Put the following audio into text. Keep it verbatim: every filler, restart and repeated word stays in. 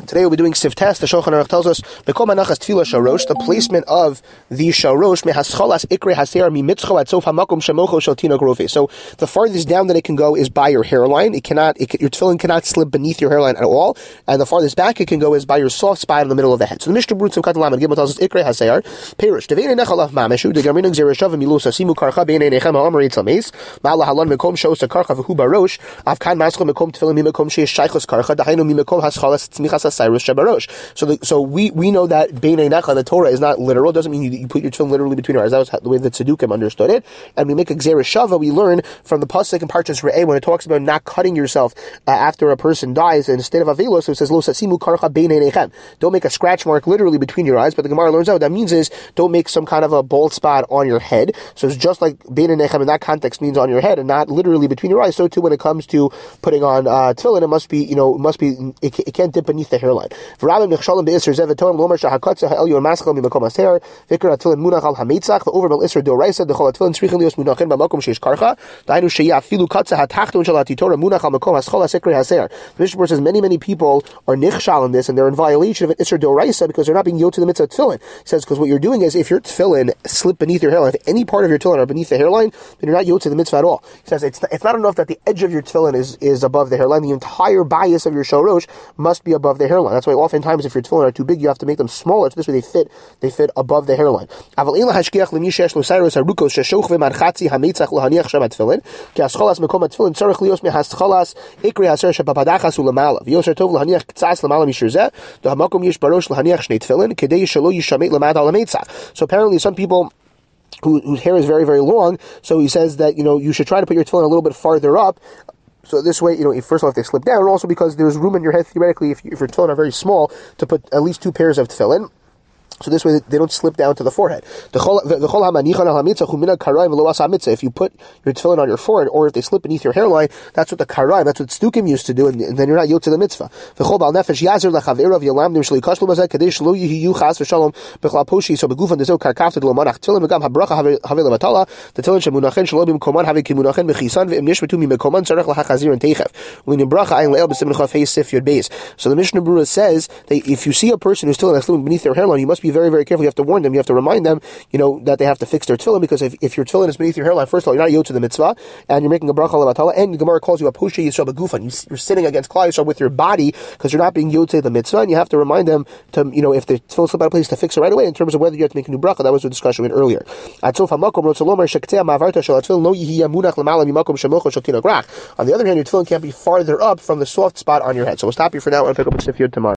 Today we'll be doing Sivtes. The Shulchan Aruch tells us Bekom Anachas Tefillah Sharosh, the placement of the Sharosh mehascholas ikre haser mimitzcho at sof hamakom shemocho shel tinok rofe. So the farthest down that it can go is by your hairline. It cannot, it can, your tefillin cannot slip beneath your hairline at all, and the farthest back it can go is by your soft spot in the middle of the head. So the Mishnah Brutz of Katalam and Gimel tells us ikre haser perush deveinei nechalav mameshu degamin gzerashav milusa simu karcha beinei nechem ha'amar yitzalmeis ma'ala halon mekom shosa karcha v'hu barosh avkan maschol mekom tefillin mimekom sheish shaychos karcha dahainu mimekom hascholas tzmichas hasayros shabarosh. So the, so we we know that beinei necha, the Torah is not literal. It doesn't mean you, you put your tefillin literally between your eyes. That was the way the Tzedukim understood it. And we make a gzera shava. We learn from the pasuk in Parshas Re'eh when it talks about not cutting yourself uh, after a person dies in a state of avelos. So it says lo sasimu karcha beinei nechem. Don't make a scratch mark literally between your eyes. But the Gemara learns out what that means is don't make some kind of a bald spot on your head. So it's just like beinei nechem in that context means on your head and not literally between your eyes. So too when it comes to putting on uh, tefillin, it must be you know it must be it, it can't dip beneath the hairline. The overbel isser doraisa the cholat tefillin tzrichen lios munachin b'makom sheish karcha dainu sheyafilu katza hatachton shel hatitorah munach al makom haschol hasikri haser. The Mishnah says many many people are nichshal in this and they're in violation of an isser doraisa because they're not being yod to the mitzvah tefillin. It says because what you're doing is if your tefillin slip beneath your hairline, if any part of your tefillin are beneath the hairline, then you're not yod to the mitzvah at all. He says it's not, it's not enough that the edge of your tefillin is is above the hairline. The entire bias of your shorosh must be above the hairline. That's why oftentimes if your tefillin are too big, you have to make them smaller. So this way they fit they fit above the hairline. So apparently some people Who, whose hair is very, very long, so he says that, you know, you should try to put your tefillin a little bit farther up. So this way, you know, if, first of all, if they slip down, and also because there's room in your head, theoretically, if, you, if your tefillin are very small, to put at least two pairs of tefillin. So this way they don't slip down to the forehead. If you put your tefillin on your forehead, or if they slip beneath your hairline, that's what the karaim, that's what Tzedukim used to do, and, and then you're not yod to the mitzvah. So the Mishnah Berurah says that if you see a person who's tefillin slipping beneath their hairline, you must be very, very careful. You have to warn them. You have to remind them, you know, that they have to fix their tefillin, because if, if your tefillin is beneath your hairline, first of all, you're not yod to the mitzvah, and you're making a bracha levatala, and the Gemara calls you a poshe yisrael begufan. You're sitting against Klal Yisrael with your body, because you're not being yod to the mitzvah, and you have to remind them to, you know, if the tefillin slip out of place, to fix it right away, in terms of whether you have to make a new bracha. That was the discussion we had earlier. On the other hand, your tefillin can't be farther up from the soft spot on your head. So we'll stop here for now and pick up with Sifyud tomorrow.